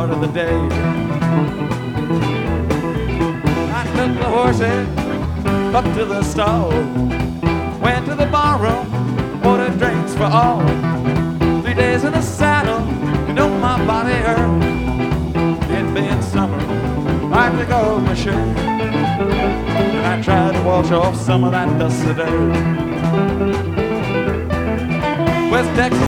start of the day. I took the horses up to the stall, went to the barroom, ordered drinks for all. 3 days in the saddle, you know my body hurt. It being summer, I took off my shirt, and I tried to wash off some of that dust of dirt. West Texas